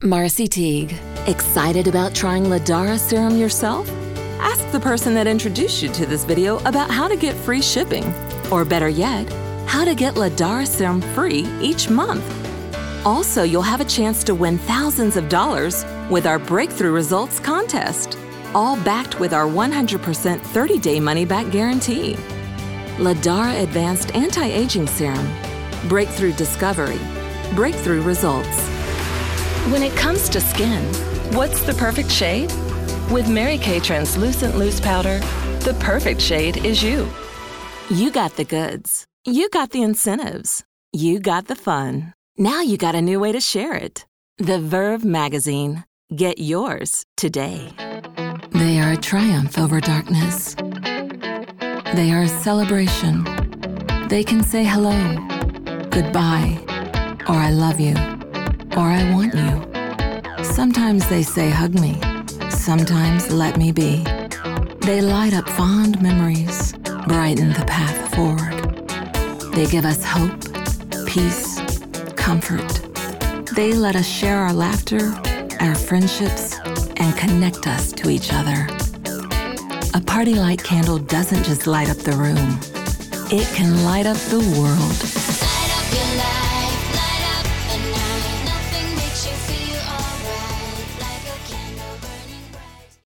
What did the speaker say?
Marcy Teague. Excited about trying Ladara Serum yourself? Ask the person that introduced you to this video about how to get free shipping. Or better yet, how to get Ladara Serum free each month. Also, you'll have a chance to win thousands of dollars with our Breakthrough Results contest, all backed with our 100% 30-day money-back guarantee. Ladara Advanced Anti-Aging Serum. Breakthrough Discovery. Breakthrough Results. When it comes to skin, what's the perfect shade? With Mary Kay Translucent Loose Powder, the perfect shade is you. You got the goods. You got the incentives. You got the fun. Now you got a new way to share it. The Verve Magazine. Get yours today. They are a triumph over darkness. They are a celebration. They can say hello, goodbye, or I love you, or I want you. Sometimes they say hug me. Sometimes let me be. They light up fond memories, brighten the path forward. They give us hope, peace, comfort. They let us share our laughter, our friendships, and connect us to each other. A party light candle doesn't just light up the room. It can light up the world.